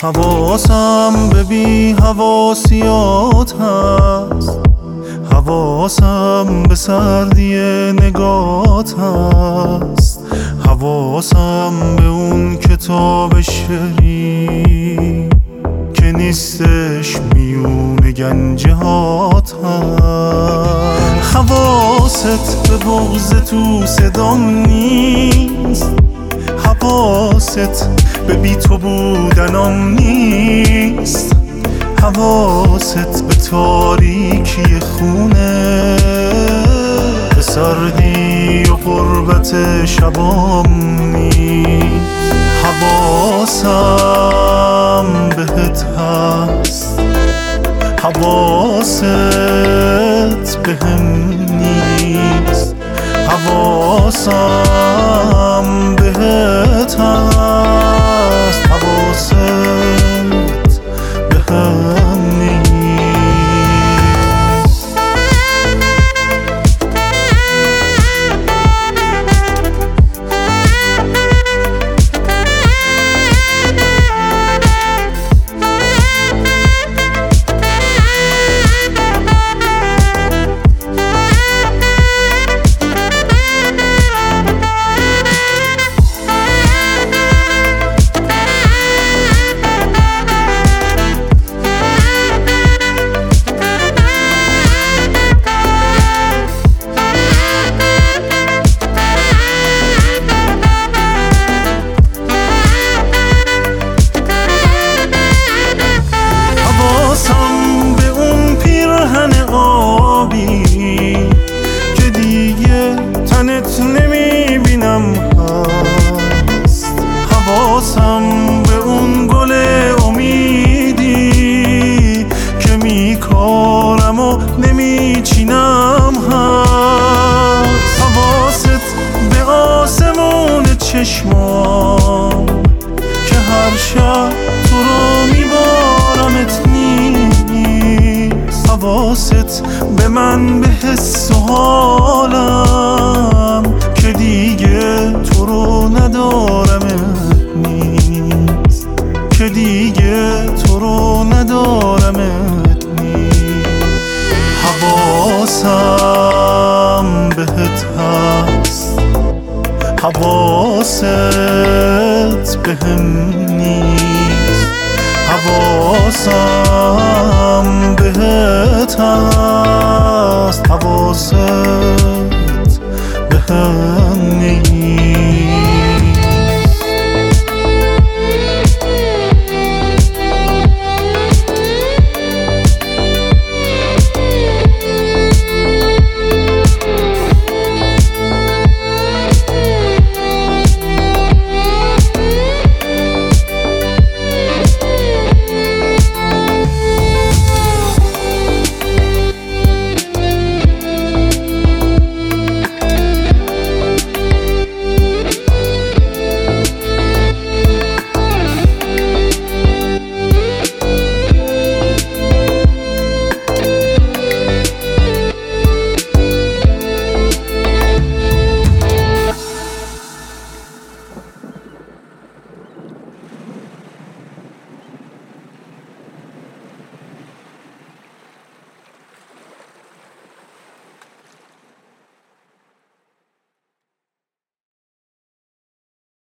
حواسم به بی حواسیات هست، حواسم به سردی نگات هست، حواسم به اون کتاب شعری که نیستش میون گنجهات هست. حواست به بغض تو صدام نیست، حواست به بی تو بودنم نیست، حواست به تاریکی خونه، به سردی و غربت شبام نیست. حواسم بهت هست، حواست بهم نیست، حواسم بهت هست، حواست بهم نیست. که دیگه تنت نمیبینم هست، حواسم به اون گل امیدی که میکارم و نمیچینم هست، حواست به آسمون چشمام که هر شب تو رو میبارمت نیست، حواست به من به حس و حالم که دیگه تو رو ندارمت نیست، که دیگه تو رو ندارمت نیست. حواسم بهت هست، حواست بهم نیست، حواسم بهت هست، حواست بهم